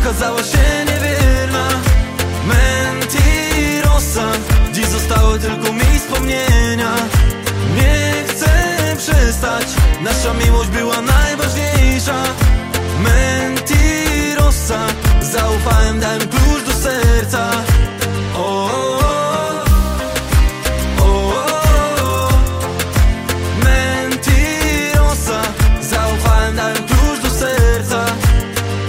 okazała się niewierna. Mentirosa, dziś zostały tylko mi wspomnienia. Nie chcę przestać, nasza miłość była najważniejsza.